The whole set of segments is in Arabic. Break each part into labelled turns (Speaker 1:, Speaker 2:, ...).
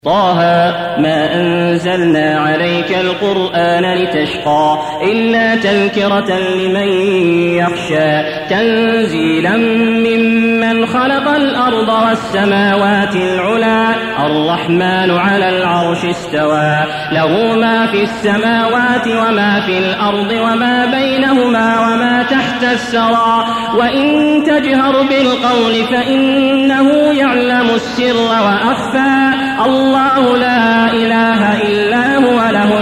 Speaker 1: طه ما أنزلنا عليك القرآن لتشقى إلا تذكرة لمن يخشى تنزيلا ممن خلق الأرض والسماوات العلى الرحمن على العرش استوى له ما في السماوات وما في الأرض وما بينهما وما تحت الثرى وإن تجهر بالقول فإنه يعلم السر وأخفى الله لا إله إلا هو له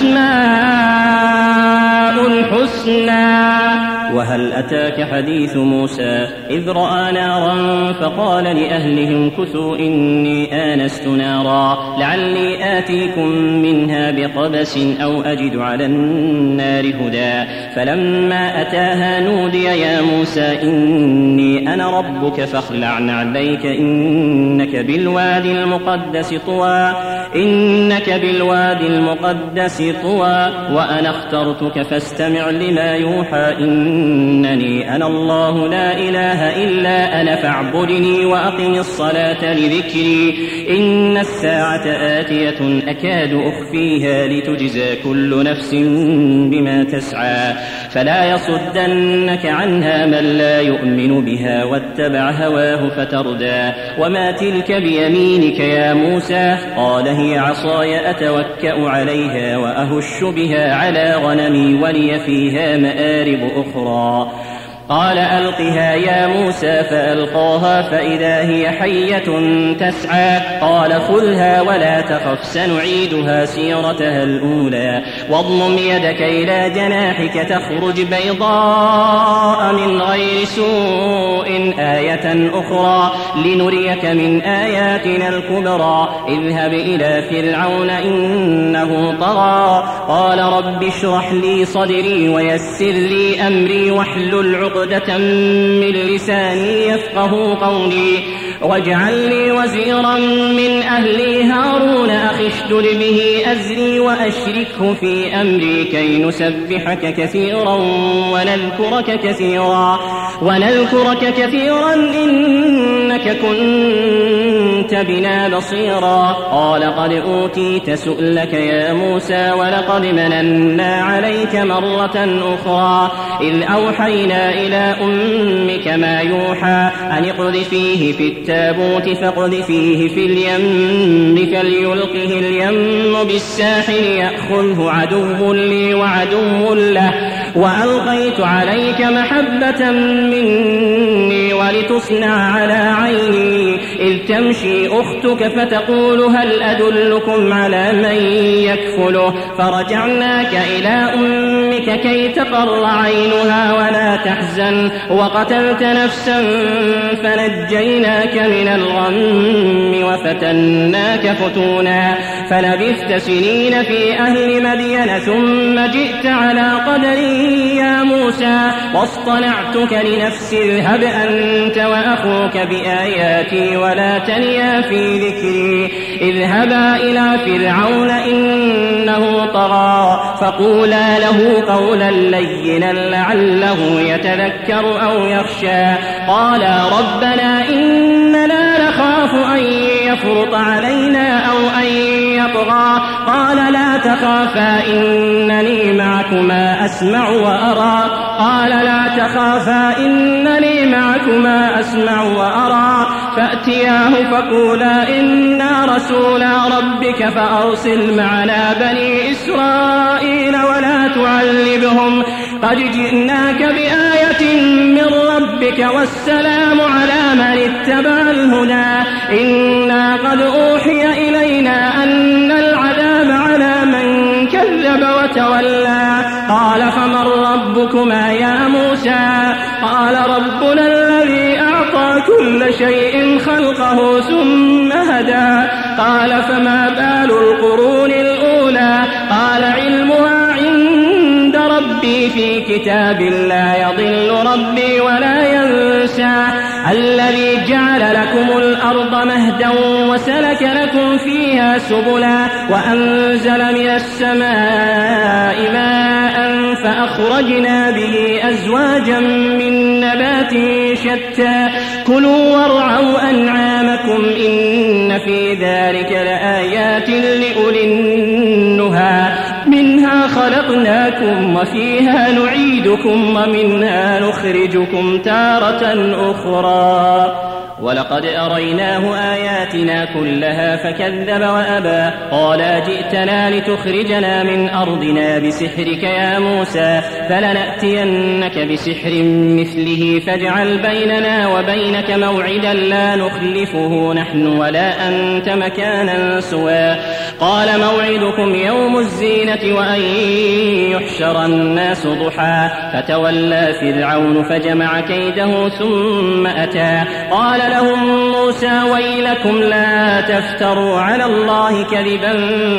Speaker 1: الأسماء الحسنى. وهل أتاك حديث موسى إذ رأى نارا فقال لأهلهم كثوا إني آنست نارا لعلي آتيكم منها بقبس أو أجد على النار هدى فلما أتاها نودي يا موسى إني أنا ربك فاخلع عليك إنك بالوادي المقدس طوى وأنا اخترتك فاستمع لما يوحى إنني أنا الله لا إله إلا أنا فاعبدني وأقم الصلاة لذكري إن الساعة آتية أكاد أخفيها لتجزى كل نفس بما تسعى فلا يصدنك عنها من لا يؤمن بها واتبع هواه فتردى وما تلك بيمينك يا موسى قال هي عصاي أتوكأ عليها وأهش بها على غنمي ولي فيها مآرب أخرى قال ألقها يا موسى فألقاها فإذا هي حية تسعى قال خذها ولا تخف سنعيدها سيرتها الأولى واضمم يدك إلى جناحك تخرج بيضاء من غير سوء آية أخرى لنريك من آياتنا الكبرى اذهب إلى فرعون إنه طغى قال رب اشرح لي صدري ويسر لي أمري واحلل عقدة من لساني يفقه قولي واجعل لي وزيرا من أهلي هارون أخي اشدد به أزري وأشركه في أمري كي نسبحك كثيرا ونذكرك كثيرا إنك كنت بنا بصيرا قال قد أوتيت سؤلك يا موسى ولقد مننا عليك مرة أخرى إذ أوحينا إلى أمك ما يوحى أن اقذفيه في التابوت فاقذفيه في اليم فليلقه اليم بالساحل يأخذه عدو لي وعدو له وألقيت عليك محبة مني ولتصنع على عيني إذ تمشي أختك فتقول هل أدلكم على من يكفله فرجعناك إلى أمك كي تقر عينها ولا تحزن وقتلت نفسا فنجيناك من الغم وفتناك فتونا فلبثت سنين في أهل مدين ثم جئت على قدري يا موسى واصطنعتك لنفسي اذهب أنت وأخوك بآياتي ولا تنيا في ذكري اذهبا إلى فرعون إنه طغى فقولا له قولا لينا لعله يتذكر أو يخشى قالا ربنا إننا نخاف أن يفرط علينا أو أن يطغى قال لا تخافا إنني معكما أسمع وأرى فأتياه فقولا إنا رسولا ربك فأرسل معنا بني إسرائيل ولا تعذبهم قد جئناك بآية من ربك والسلام على من اتبع الهدى إنا قد أوحي إلينا أن العذاب على من كذب وتولى قال فمن ربكما يا موسى قال ربنا الذي أعطى كل شيء خلقه ثم هدى قال فما بال القرون الأولى قال علمها عند ربي في كتاب لا يضل ربي ولا ينسى الذي جعل لكم الأرض مهدا وسلك لكم فيها سبلا وأنزل من السماء ماء فأخرجنا به أزواجا من نبات شتى كلوا وارعوا أنعامكم إن في ذلك لآيات لآيات لأولي النهى منها خلقناكم وفيها نعيدكم ومنها نخرجكم تارة أخرى ولقد أريناه آياتنا كلها فكذب وأبى قال جئتنا لتخرجنا من أرضنا بسحرك يا موسى فلنأتينك بسحر مثله فاجعل بيننا وبينك موعدا لا نخلفه نحن ولا أنت مكانا سوى قال موعدكم يوم الزينة وأن يحشر الناس ضحى فتولى فرعون فجمع كيده ثم أتى قال لهم موسى ويلكم لا تفتروا على الله كذبا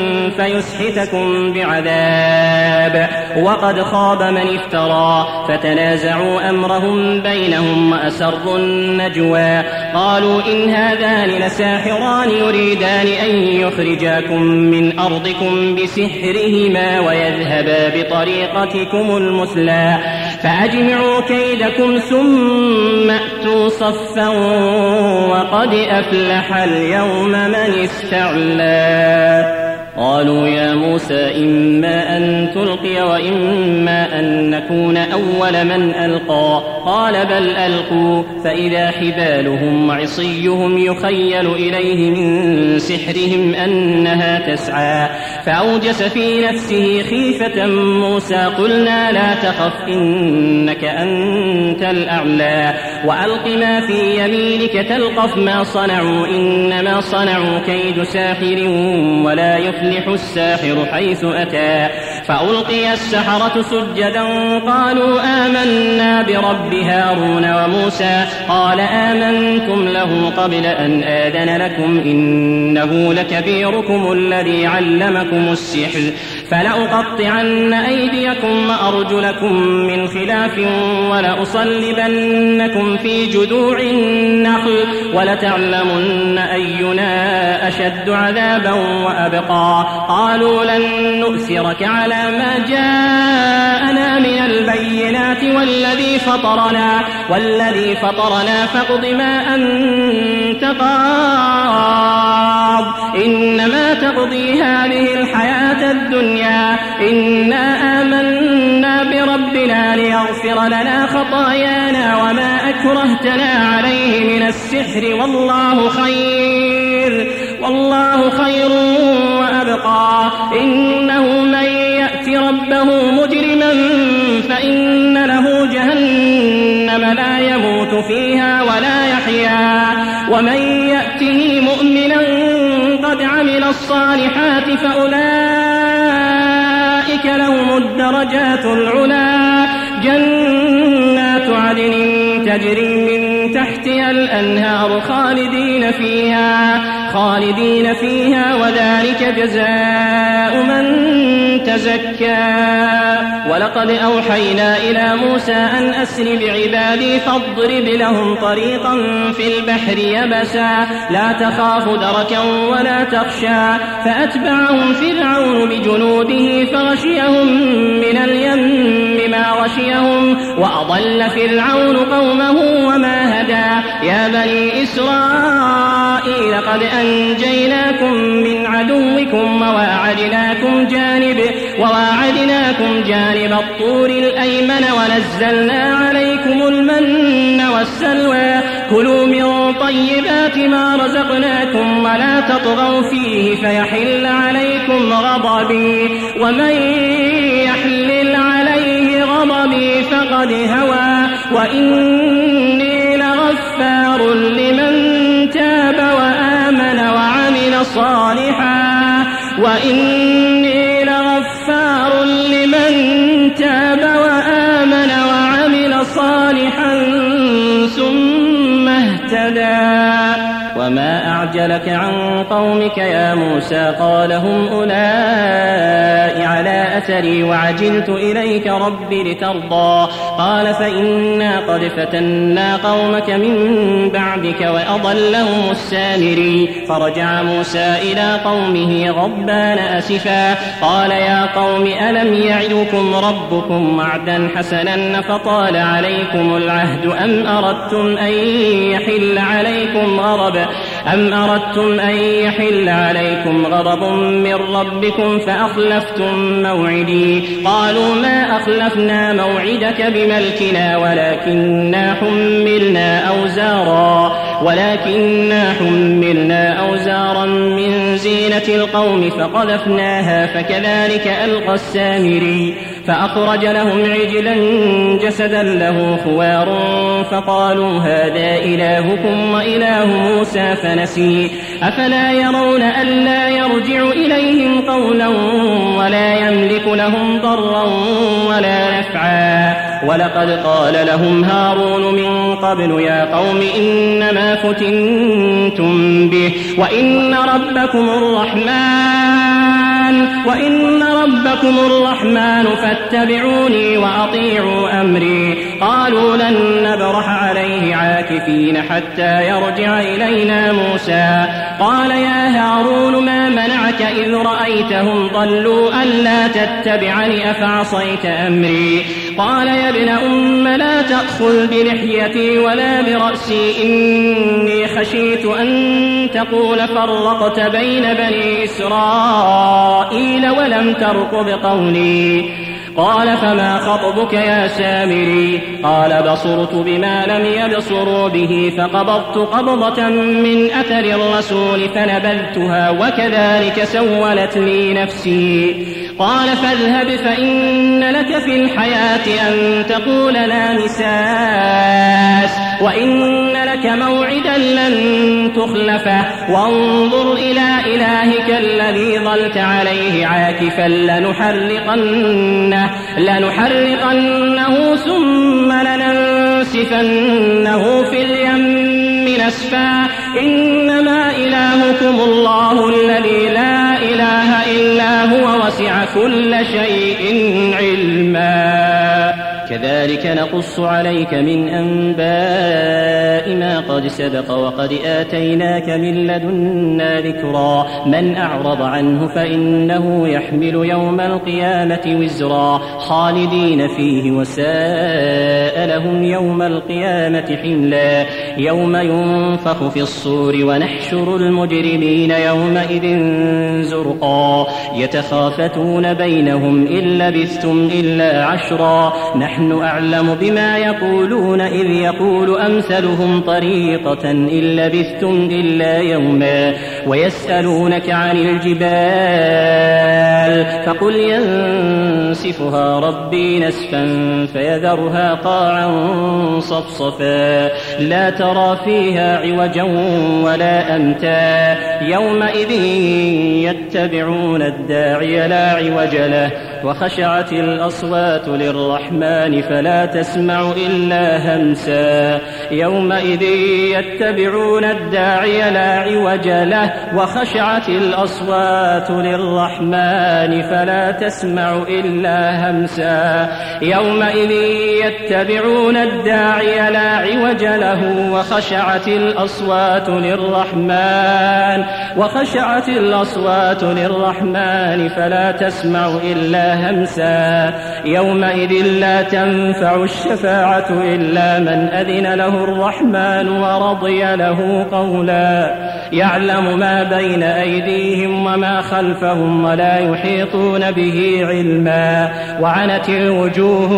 Speaker 1: فيسحتكم بعذاب وقد خاب من افترى فتنازعوا أمرهم بينهم وأسروا النجوى قالوا إن هذان لساحران يريدان أن يخرجاكم من أرضكم بسحرهما ويذهبا بطريقتكم المثلى فأجمعوا كيدكم ثم أتوا صفا وقد أفلح اليوم من استعلى قالوا يا موسى إما أن تلقي وإما أن نكون أول من ألقى قال بل ألقوا فإذا حبالهم وعصيهم يخيل إليه من سحرهم أنها تسعى فأوجس في نفسه خيفة موسى قلنا لا تخف إنك أنت الأعلى وألق ما في يمينك تلقف ما صنعوا إنما صنعوا كيد ساحر ولا يفلح الساحر حيث أتى فألقي السحرة سجدا قالوا آمنا برب هارون وموسى قال آمنتم له قبل أن آذن لكم إنه لكبيركم الذي علمكم السحر فلأقطعن أيديكم وأرجلكم من خلاف ولأصلبنكم في جذوع النخل ولتعلمن أينا أشد عذابا وأبقى قالوا لن نؤثرك على ما جاءنا من البينات والذي فطرنا فاقض ما أنت قاض إنما تقضي هذه الحياة الدنيا إنا آمنا بربنا ليغفر لنا خطايانا وما أكرهتنا عليه من السحر والله خير وأبقى إنه من يأت ربه مجرما فإن له جهنم لا يموت فيها ولا يحيا ومن يأته مؤمنا قد عمل الصالحات فأولئك لهم الدرجات العلى جنات عدن تجري من تحتها الأنهار خالدين فيها وذلك جزاء من تزكى ولقد أوحينا إلى موسى أن أسر بعبادي فاضرب لهم طريقا في البحر يبسا لا تخاف دركا ولا تخشى فأتبعهم فرعون بجنوده فغشيهم من اليم ما غشيهم وأضل فرعون قومه وما هدى يا بني إسرائيل قد أنجيناكم من عدوكم وواعدناكم جانب الطور الأيمن ونزلنا عليكم المن والسلوى كلوا من طيبات ما رزقناكم ولا تطغوا فيه فيحل عليكم غضبي ومن يحلل عليه غضبي فقد هوى وإني لغفار لمن تاب وآمن وعمل صالحا ثم اهتدى وما أعجلك عن قومك يا موسى قال هم أولئك على أثري وعجلت إليك ربي لترضى قال فإنا قد فتنا قومك من بعدك وأضلهم السامري فرجع موسى إلى قومه غضبان أسفا قال يا قوم ألم يعدكم ربكم وعدا حسنا فطال عليكم العهد أم أردتم أن يحل عليكم غضب أم أردتم أن يحل عليكم غضب من ربكم فأخلفتم موعدي قالوا ما أخلفنا موعدك بملكنا ولكننا حملنا أوزارا من زينة القوم فقذفناها فكذلك ألقى السامري فأخرج لهم عجلا جسدا له خوار فقالوا هذا إلهكم وإله موسى فنسي أفلا يرون ألا يرجع إليهم قولا ولا يملك لهم ضرا ولا نفعا ولقد قال لهم هارون من قبل يا قوم إنما فتنتم به وإن ربكم الرحمن فاتبعوني وأطيعوا أمري قالوا لن نبرح عليه عاكفين حتى يرجع إلينا موسى قال يا هارون ما منعك إذ رأيتهم ضلوا ألا تتبعني أفعصيت أمري قال يا ابن أم لا تأخذ بلحيتي ولا برأسي إني خشيت أن تقول فرقت بين بني إسرائيل ولم ترقب قولي قال فما خطبك يا سامري قال بصرت بما لم يبصروا به فقبضت قبضة من أثر الرسول فنبذتها وكذلك سولت لي نفسي قال فاذهب فإن لك في الحياة أن تقول لا مساس وإن لك موعدا لن تخلفه وانظر إلى إلهك الذي ظلت عليه عاكفا لنحرقنه ثم لننسفنه في اليم نسفا إنما إلهكم الله الذي لا إله إلا هو وسع كل شيء علما كذلك نقص عليك من أنباء ما قد سبق وقد آتيناك من لدنا ذكرا من أعرض عنه فإنه يحمل يوم القيامة وزرا خالدين فيه وساء لهم يوم القيامة حملا يوم ينفخ في الصور ونحشر المجرمين يومئذ زرقا يتخافتون بينهم إن لبثتم إلا عشرا نحن أعلم بما يقولون إذ يقول أمثلهم طريقة إن لبثتم إلا يوما ويسألونك عن الجبال فقل ينسفها ربي نسفا فيذرها قاعا صفصفا لا ترى فيها عوجا ولا أمتا يومئذ يتبعون الداعي لا عوج له وخشعت الأصوات للرحمن فلا تسمع إلا همسا يومئذ يتبعون الداعي لا عوج له وخشعت الأصوات للرحمن فلا تسمع إلا همسا يومئذ يتبعون الداعي لا عوج له وخشعت الأصوات للرحمن فلا تسمع إلا همسا يومئذ لا تنفع الشفاعة إلا من أذن له الرحمن ورضي له قولا يعلم ما بين أيديهم وما خلفهم ولا يحيطون به علما وعنت الوجوه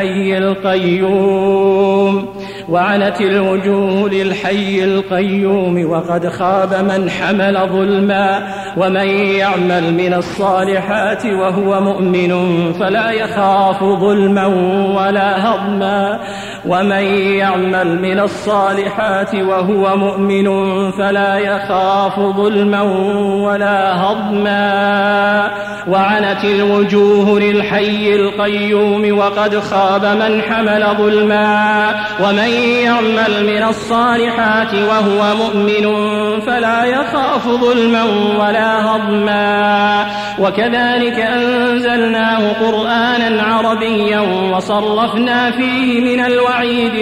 Speaker 1: للحي القيوم وقد خاب من حمل ظلما ومن يعمل من الصالحات وهو مؤمن فلا يخاف ظلما ولا هضما ومن يعمل من الصالحات وهو مؤمن فلا يخاف ظلما ولا هضما وعنت الوجوه للحي القيوم وقد خاب من حمل ظلما ومن يعمل من الصالحات وهو مؤمن فلا يخاف ظلما ولا هضما وكذلك أنزلناه قرآنا عربيا وصرفنا فيه من الوعيد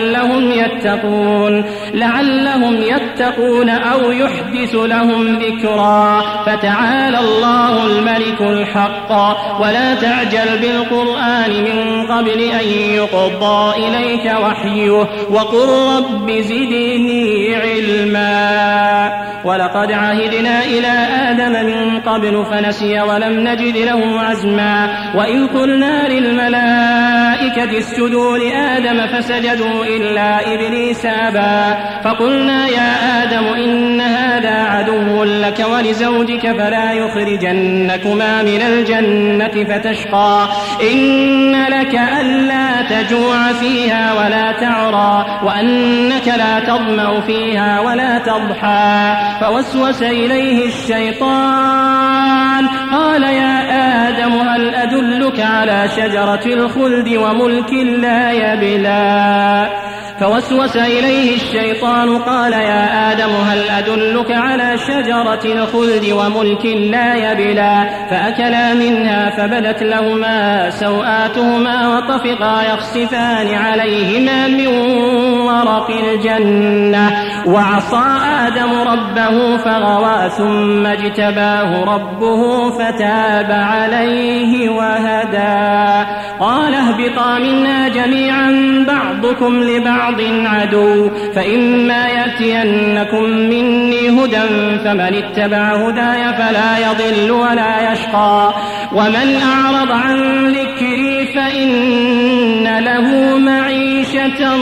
Speaker 1: لعلهم يتقون أو يحدث لهم ذكرا. فتعالى الله الملك الحق ولا تعجل بالقرآن من قبل أن يقضى إليك وحيه وقل رب زدني علما. ولقد عهدنا إلى آدم من قبل فنسي ولم نجد له عزما. وإذ قلنا للملائكة اسجدوا لآدم فسجدوا إلا إبليس أبى. فقلنا يا آدم إن هذا عدو لك ولزوجك فلا يخرجنكما من الجنة فتشقى. إن لك ألا تجوع فيها ولا تعرى وأنك لا تظمأ فيها ولا تضحى. فوسوس إليه الشيطان قال يا آدم هل أدلك على شجرة الخلد وملك لا يبلى. فوسوس إليه الشيطان قال يا آدم هل أدلك على شجرة الخلد وملك لا يبلى. فأكلا منها فبدت لهما سوآتهما وطفقا يخصفان عليهما من ورق الجنة. وعصى آدم ربه فغوى ثم اجتباه ربه فتاب عليه وهدى. قال اهبطا منا جميعا بعضكم لبعض عدو فإما يأتينكم مني هدى فمن اتبع هداي فلا يضل ولا يشقى. ومن أعرض عن ذكري فإن له معيشة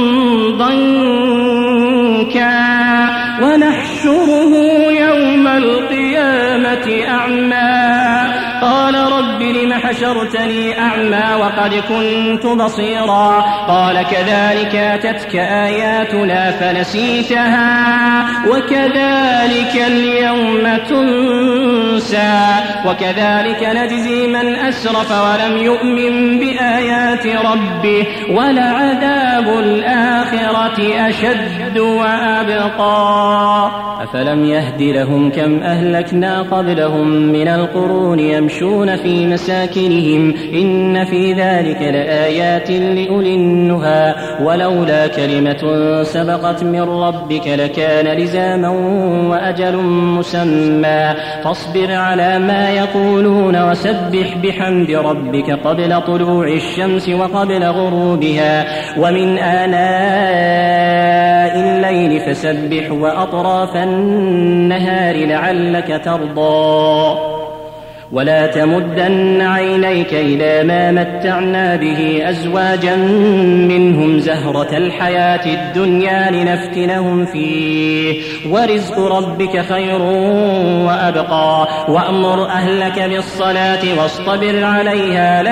Speaker 1: ضنكا ونحشره يوم القيامة أعمى. قال رب لم حشرتني أعمى وقد كنت بصيرا. قال كذلك أتتك آياتنا فنسيتها وكذلك اليوم تنسى. وكذلك نجزي من أسرف ولم يؤمن بآيات ربه ولعذاب الآخرة أشد وأبقى. أفلم يهد لهم كم أهلكنا قبلهم من القرون يمشون في مساكنهم إن في ذلك لآيات لأولي النهى. ولولا كلمة سبقت من ربك لكان لزاما وأجل مسمى. فاصبر على ما يقولون وسبح بحمد ربك قبل طلوع الشمس وقبل غروبها ومن آناء الليل فسبح وأطراف النهار لعلك ترضى. ولا تمدن عينيك إلى ما متعنا به أزواجا منهم زهرة الحياة الدنيا لنفتنهم فيه ورزق ربك خير وأبقى. وأمر أهلك بالصلاة واصطبر عليها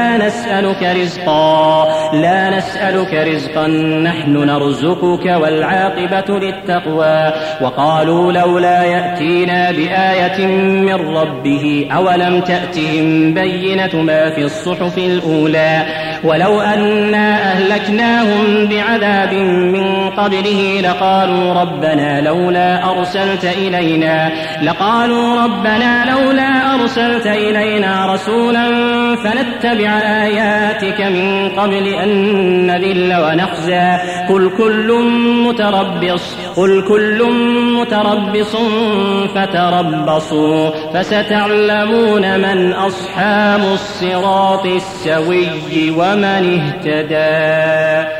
Speaker 1: لا نسألك رزقا نحن نرزقك والعاقبة للتقوى. وقالوا لولا يأتينا بآية من ربه أولم تأتهم بينة ما في الصحف الأولى. ولو أنا أهلكناهم بعذاب من قبله لقالوا ربنا لولا أرسلت إلينا رسولا فنتبع آياتك من قبل أن نذل ونخزى. قل كل متربص فتربصوا فستعلمون من أصحاب الصراط السوي ومن اهتدى.